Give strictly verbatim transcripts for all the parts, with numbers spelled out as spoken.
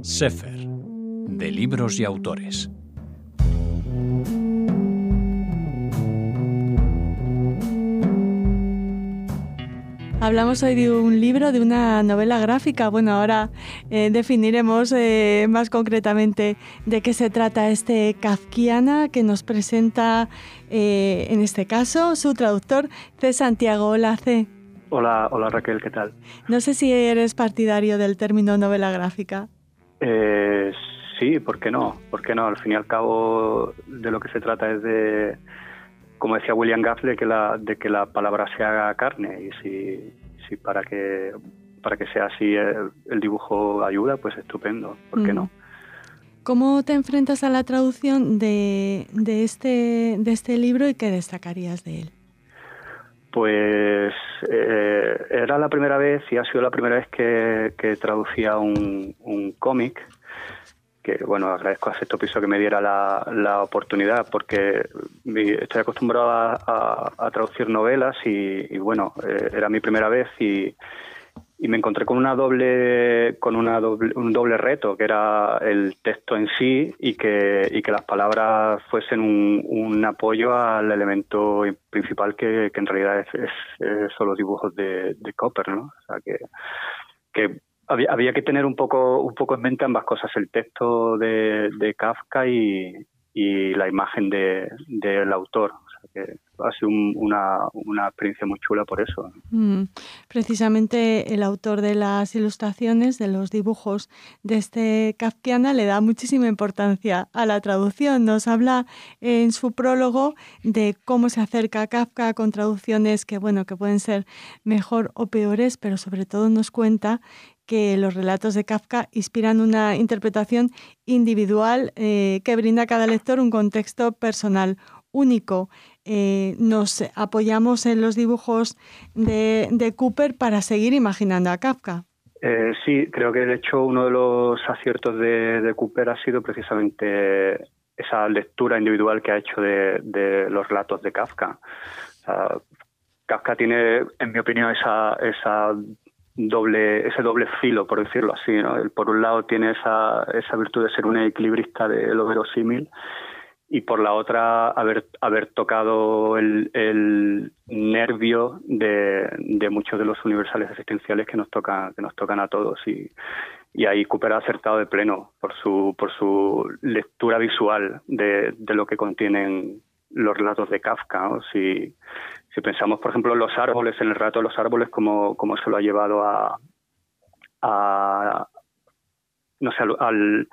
Sefer, de libros y autores. Hablamos hoy de un libro, de una novela gráfica. Bueno, ahora eh, definiremos eh, más concretamente de qué se trata este Kafkiana que nos presenta, eh, en este caso, su traductor, C. Santiago. Hola, C. Hola, hola Raquel, ¿qué tal? No sé si eres partidario del término novela gráfica. Eh, sí, ¿por qué no? ¿Por qué no? Al fin y al cabo, de lo que se trata es de, como decía William Gafle, de que la, de que la palabra se haga carne, y si, si para que para que sea así el, el dibujo ayuda, pues estupendo, ¿por qué mm. no? ¿Cómo te enfrentas a la traducción de, de, este, de este libro y qué destacarías de él? Pues eh, era la primera vez y ha sido la primera vez que, que traducía un, un cómic, que bueno, agradezco a Sexto Piso que me diera la, la oportunidad, porque mi, estoy acostumbrado a, a, a traducir novelas y, y bueno, eh, era mi primera vez y, y me encontré con una doble con una doble, un doble reto, que era el texto en sí y que, y que las palabras fuesen un, un apoyo al elemento principal que, que en realidad es, es, es son los dibujos de, de Cooper, ¿no? O sea que, que había, había que tener un poco un poco en mente ambas cosas, el texto de, de Kafka y, y la imagen de, del autor. Que ha sido un, una, una experiencia muy chula por eso. Mm, precisamente el autor de las ilustraciones, de los dibujos de este Kafkiana, le da muchísima importancia a la traducción. Nos habla en su prólogo de cómo se acerca a Kafka con traducciones que, bueno, que pueden ser mejor o peores, pero sobre todo nos cuenta que los relatos de Kafka inspiran una interpretación individual eh, que brinda a cada lector un contexto personal único. Eh, nos apoyamos en los dibujos de, de Cooper para seguir imaginando a Kafka. Eh, sí, creo que de hecho uno de los aciertos de, de Cooper ha sido precisamente esa lectura individual que ha hecho de, de los relatos de Kafka. O sea, Kafka tiene, en mi opinión, esa, esa doble, ese doble filo, por decirlo así, ¿no? Él, por un lado, tiene esa, esa virtud de ser un equilibrista de lo verosímil, y por la otra haber haber tocado el, el nervio de, de muchos de los universales existenciales que nos tocan que nos tocan a todos, y, y ahí Cooper ha acertado de pleno por su por su lectura visual de, de lo que contienen los relatos de Kafka, ¿no? Si, si pensamos, por ejemplo, en los árboles, en el relato de los árboles, como, como se lo ha llevado a, a no sé, al, al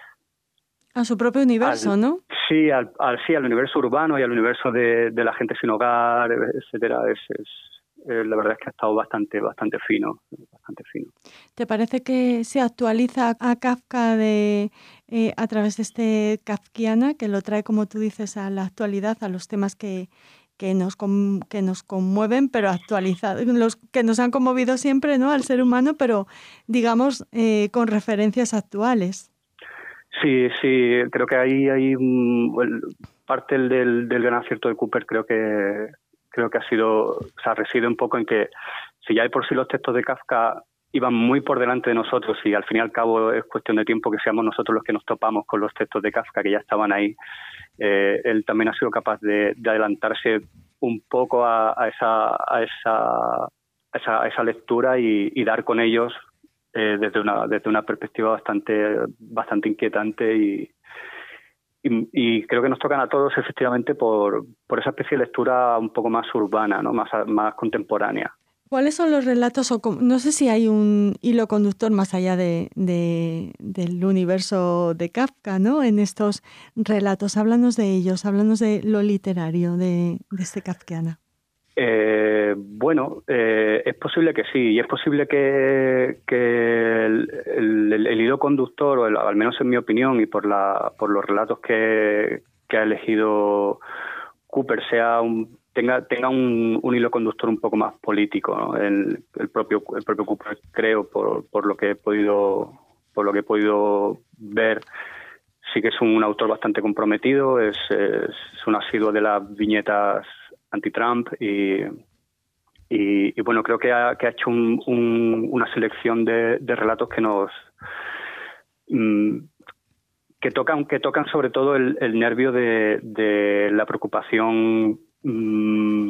A su propio universo, al, ¿no? Sí al, al, sí, al universo urbano y al universo de, de la gente sin hogar, etcétera. Es, es, eh, la verdad es que ha estado bastante, bastante fino, bastante fino. ¿Te parece que se actualiza a Kafka de, eh, a través de este Kafkiana, que lo trae, como tú dices, a la actualidad, a los temas que, que, nos, que nos conmueven, pero actualizados, los que nos han conmovido siempre, ¿no?, al ser humano, pero digamos eh, con referencias actuales? Sí, sí, creo que ahí hay um, parte del, del gran acierto de Cooper. Creo que creo que ha sido, o sea, reside un poco en que si ya de por sí los textos de Kafka iban muy por delante de nosotros, y al fin y al cabo es cuestión de tiempo que seamos nosotros los que nos topamos con los textos de Kafka que ya estaban ahí, eh, él también ha sido capaz de, de adelantarse un poco a, a, esa, a, esa, a, esa, a esa lectura y, y dar con ellos Eh, desde una desde una perspectiva bastante bastante inquietante, y, y, y creo que nos tocan a todos efectivamente por, por esa especie de lectura un poco más urbana, ¿no?, más, más contemporánea. ¿Cuáles son los relatos, o no sé si hay un hilo conductor más allá de, de, del universo de Kafka, ¿no?, en estos relatos? Háblanos de ellos, háblanos de lo literario de, de este Kafkiana. Eh, bueno, eh, es posible que sí, y es posible que, que el, el, el hilo conductor, o el, al menos en mi opinión y por la por los relatos que, que ha elegido Cooper, sea un, tenga tenga un, un hilo conductor un poco más político, ¿no? El, el propio el propio Cooper, creo, por por lo que he podido por lo que he podido ver, sí que es un autor bastante comprometido, es, es un asiduo de las viñetas anti-Trump, y, y, y bueno, creo que ha, que ha hecho un, un, una selección de, de relatos que nos mmm, que tocan que tocan sobre todo el, el nervio de, de la preocupación mmm,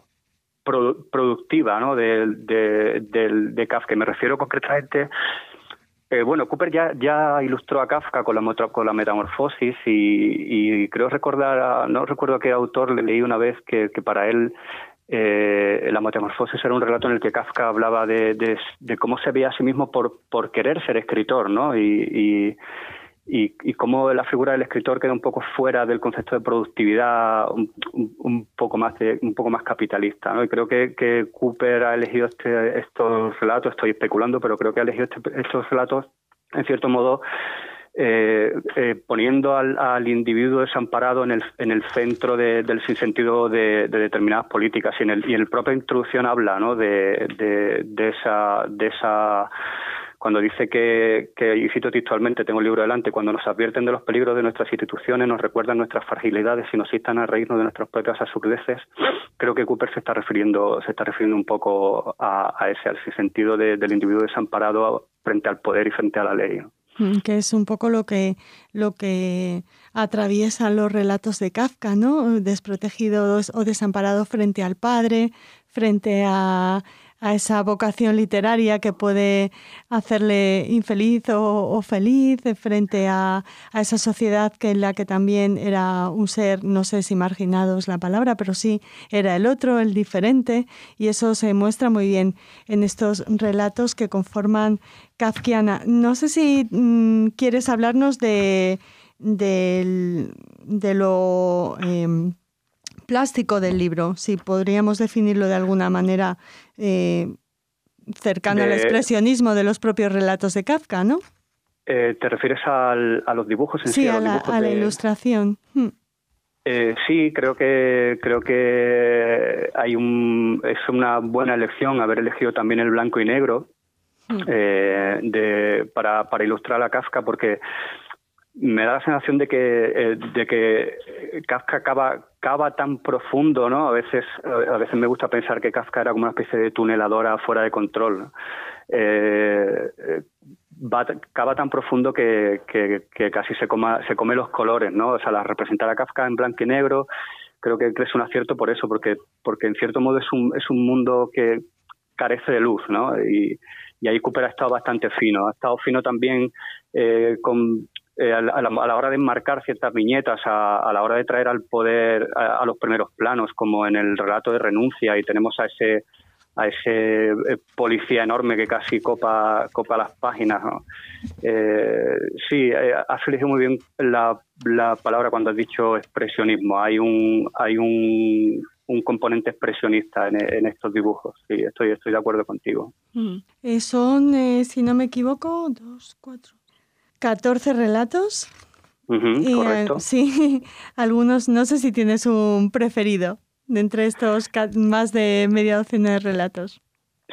produ- productiva, ¿no? de, de, de, de Kafka. Me refiero concretamente, eh, bueno, Cooper ya, ya ilustró a Kafka con la, con la Metamorfosis y, y creo recordar, no recuerdo a qué autor le leí una vez que, que para él eh, la Metamorfosis era un relato en el que Kafka hablaba de, de, de cómo se veía a sí mismo por, por querer ser escritor, ¿no? Y, y Y, y cómo la figura del escritor queda un poco fuera del concepto de productividad, un, un, un poco más de, un poco más capitalista, ¿no? Y creo que, que Cooper ha elegido este, estos relatos, estoy especulando, pero creo que ha elegido este, estos relatos en cierto modo eh, eh, poniendo al, al individuo desamparado en el, en el centro de, del sinsentido de, de determinadas políticas, y en el, y en la propia introducción habla, ¿no? de, de, de esa de esa cuando dice que, que, y cito textualmente, tengo el libro delante, cuando nos advierten de los peligros de nuestras instituciones, nos recuerdan nuestras fragilidades y nos instan a reírnos de nuestras propias absurdeces. Creo que Cooper se está refiriendo se está refiriendo un poco a, a ese, al sentido de, del individuo desamparado frente al poder y frente a la ley, ¿no? Que es un poco lo que lo que atraviesa los relatos de Kafka, ¿no? Desprotegido o desamparado frente al padre, frente a, a esa vocación literaria que puede hacerle infeliz o, o feliz, frente a, a esa sociedad que en la que también era un ser, no sé si marginado es la palabra, pero sí era el otro, el diferente, y eso se muestra muy bien en estos relatos que conforman Kafkiana. No sé si mmm, quieres hablarnos de, de, de lo eh, plástico del libro, si podríamos definirlo de alguna manera eh, cercana de, al expresionismo de los propios relatos de Kafka, ¿no? Eh, ¿Te refieres al, a los dibujos en sí? Sí, a, a, los la, dibujos a de... la ilustración. Hmm. Eh, sí, creo que creo que hay un es una buena elección haber elegido también el blanco y negro eh, de, para, para ilustrar a Kafka, porque me da la sensación de que eh, de que Kafka cava, cava tan profundo, ¿no? A veces a veces me gusta pensar que Kafka era como una especie de tuneladora fuera de control, ¿no? Eh, va, cava tan profundo que, que, que casi se coma, se come los colores, ¿no? O sea, la representar a Kafka en blanco y negro creo que es un acierto por eso, porque porque en cierto modo es un es un mundo que carece de luz, ¿no? Y, y ahí Cooper ha estado bastante fino, ha estado fino también eh, con Eh, a, la, a la hora de enmarcar ciertas viñetas, a, a la hora de traer al poder a, a los primeros planos, como en el relato de Renuncia, y tenemos a ese a ese eh, policía enorme que casi copa copa las páginas, ¿no? Eh, sí, eh, has elegido muy bien la, la palabra cuando has dicho expresionismo. Hay un hay un, un componente expresionista en, en estos dibujos. Sí, estoy estoy de acuerdo contigo. Mm. Eh, son, eh, si no me equivoco, dos, cuatro... catorce relatos. Uh-huh, y, correcto. Uh, sí, algunos, no sé si tienes un preferido de entre estos más de media docena de relatos.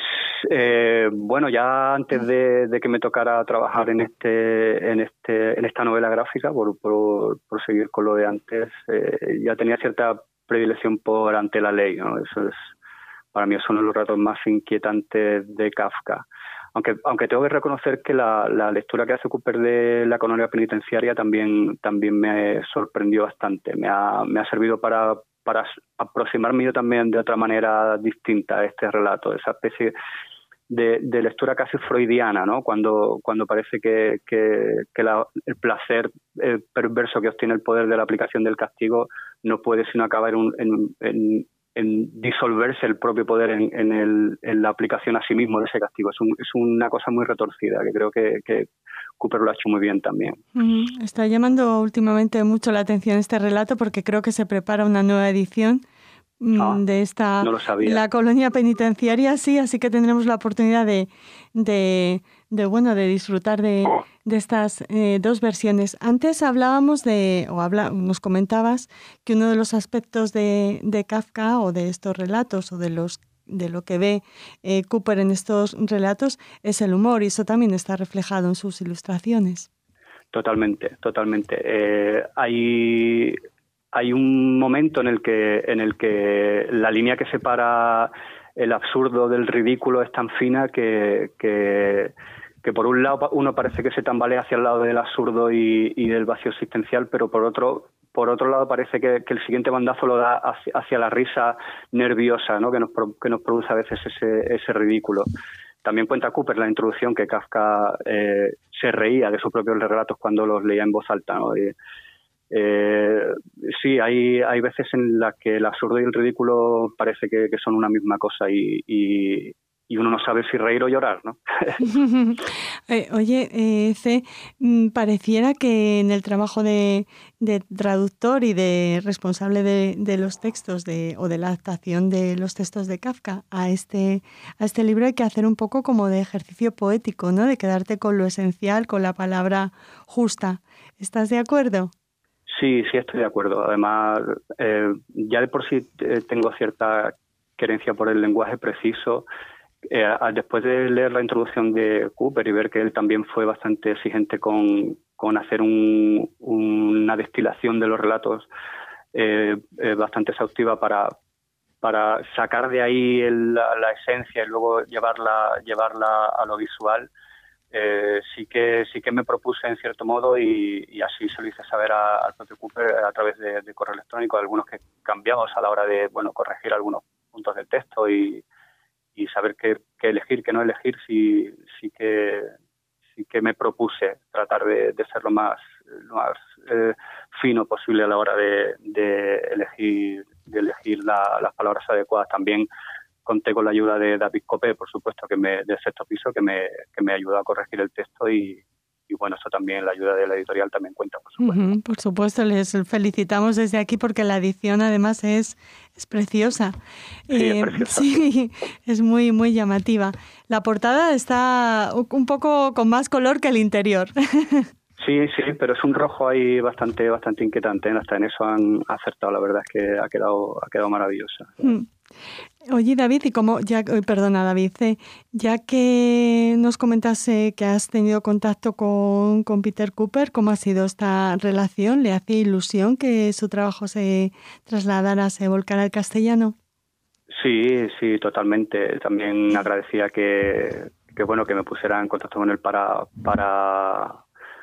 Eh, bueno, ya antes de, de que me tocara trabajar en este, en este, en esta novela gráfica, por, por, por seguir con lo de antes, eh, ya tenía cierta predilección por Ante la ley, ¿no? Eso es, para mí, son los relatos más inquietantes de Kafka. Aunque, aunque tengo que reconocer que la, la lectura que hace Cooper de la colonia penitenciaria también, también me sorprendió bastante. Me ha, me ha servido para, para aproximarme yo también de otra manera distinta a este relato, esa especie de, de lectura casi freudiana, ¿no? Cuando, cuando parece que, que, que la, el placer el perverso que obtiene el poder de la aplicación del castigo no puede sino acabar en, en, en en disolverse el propio poder en, en, el, en la aplicación a sí mismo de ese castigo. Es, un, es una cosa muy retorcida, que creo que, que Cooper lo ha hecho muy bien también. Mm, está llamando últimamente mucho la atención este relato, porque creo que se prepara una nueva edición mm, ah, de esta no lo sabía. La colonia penitenciaria, sí, así que tendremos la oportunidad de, de, de bueno, de disfrutar de, de estas eh, dos versiones. Antes hablábamos de, o habla, nos comentabas que uno de los aspectos de, de Kafka o de estos relatos o de los de lo que ve eh, Cooper en estos relatos es el humor, y eso también está reflejado en sus ilustraciones. Totalmente, totalmente. Eh, hay hay un momento en el que en el que la línea que separa el absurdo del ridículo es tan fina que que, que por un lado uno parece que se tambalea hacia el lado del absurdo y, y del vacío existencial, pero por otro por otro lado parece que, que el siguiente bandazo lo da hacia, hacia la risa nerviosa, ¿no? que nos que nos produce a veces ese, ese ridículo. También cuenta Cooper en la introducción que Kafka eh, se reía de sus propios relatos cuando los leía en voz alta, ¿no? Y, eh, sí, hay, hay veces en las que el absurdo y el ridículo parece que, que son una misma cosa y, y, y uno no sabe si reír o llorar, ¿no? eh, oye, eh, C, pareciera que en el trabajo de, de traductor y de responsable de, de los textos de, o de la adaptación de los textos de Kafka a este, a este libro hay que hacer un poco como de ejercicio poético, ¿no? De quedarte con lo esencial, con la palabra justa. ¿Estás de acuerdo? Sí, sí estoy de acuerdo. Además, eh, ya de por sí eh, tengo cierta querencia por el lenguaje preciso. Eh, después de leer la introducción de Cooper y ver que él también fue bastante exigente con, con hacer un, una destilación de los relatos eh, eh, bastante exhaustiva para, para sacar de ahí el, la, la esencia y luego llevarla, llevarla a lo visual, Eh, sí que sí que me propuse en cierto modo y, y así se lo hice saber a, al propio Cooper a través de, de correo electrónico, algunos que cambiamos a la hora de bueno corregir algunos puntos del texto y, y saber qué, qué elegir, qué no elegir. Sí, sí que sí que me propuse tratar de, de ser lo más lo más eh, fino posible a la hora de, de elegir de elegir la, las palabras adecuadas. También conté con la ayuda de David Copé, por supuesto, que me, del Sexto Piso, que me, que me ayudó a corregir el texto y, y bueno, eso también, la ayuda de la editorial también cuenta, por supuesto. Uh-huh, por supuesto, les felicitamos desde aquí porque la edición además es, es preciosa. Sí, eh, es preciosa. Sí, es muy, muy llamativa. La portada está un poco con más color que el interior. Sí, sí, pero es un rojo ahí bastante, bastante inquietante, ¿eh? Hasta en eso han acertado, la verdad es que ha quedado, ha quedado maravillosa. Mm. Oye, David, y como ya, perdona, David, eh, ya que nos comentas eh, que has tenido contacto con, con Peter Cooper, ¿cómo ha sido esta relación? ¿Le hace ilusión que su trabajo se trasladara, se volcara al castellano? Sí, sí, totalmente. También agradecía que, que bueno, que me pusiera en contacto con él para, para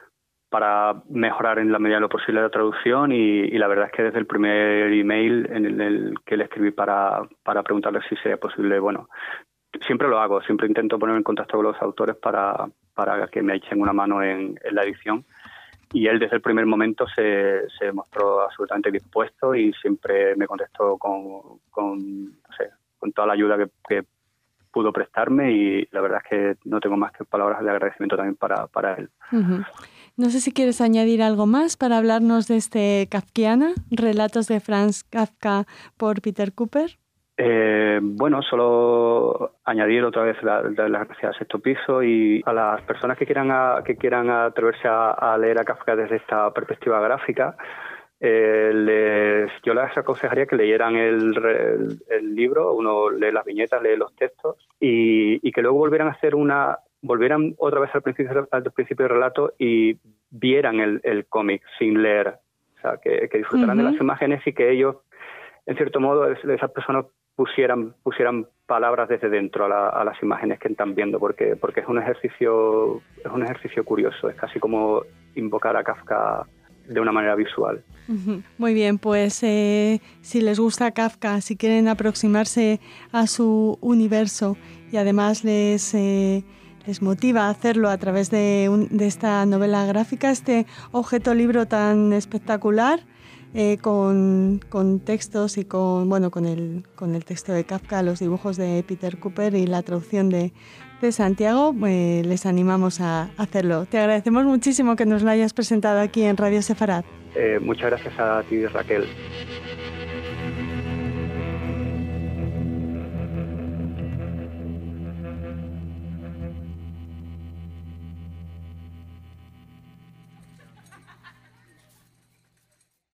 para mejorar en la medida de lo posible la traducción y, y la verdad es que desde el primer email en el, el que le escribí para, para preguntarle si sería posible, bueno, siempre lo hago, siempre intento ponerme en contacto con los autores para, para que me echen una mano en, en la edición y él desde el primer momento se, se mostró absolutamente dispuesto y siempre me contestó con, con, no sé, con toda la ayuda que, que pudo prestarme y la verdad es que no tengo más que palabras de agradecimiento también para, para él. Uh-huh. No sé si quieres añadir algo más para hablarnos de este Kafkiana, Relatos de Franz Kafka por Peter Cooper. Eh, bueno, solo añadir otra vez las la, la gracias al Sexto Piso y a las personas que quieran a, que quieran atreverse a, a leer a Kafka desde esta perspectiva gráfica. Eh, les, yo les aconsejaría que leyeran el, el, el libro, uno lee las viñetas, lee los textos y, y que luego volvieran a hacer una volvieran otra vez al principio, al principio del relato y vieran el, el cómic sin leer. O sea, que, que disfrutaran uh-huh. de las imágenes y que ellos, en cierto modo, esas personas pusieran pusieran palabras desde dentro a, la, a las imágenes que están viendo, porque porque es un ejercicio es un ejercicio curioso, es casi como invocar a Kafka de una manera visual. Uh-huh. Muy bien, pues eh, si les gusta Kafka, si quieren aproximarse a su universo y además les... Eh, les motiva a hacerlo a través de, un, de esta novela gráfica, este objeto libro tan espectacular, eh, con, con textos y con bueno con el, con el texto de Kafka, los dibujos de Peter Cooper y la traducción de, de Santiago, eh, les animamos a hacerlo. Te agradecemos muchísimo que nos lo hayas presentado aquí en Radio Sefarad. Eh, muchas gracias a ti, Raquel.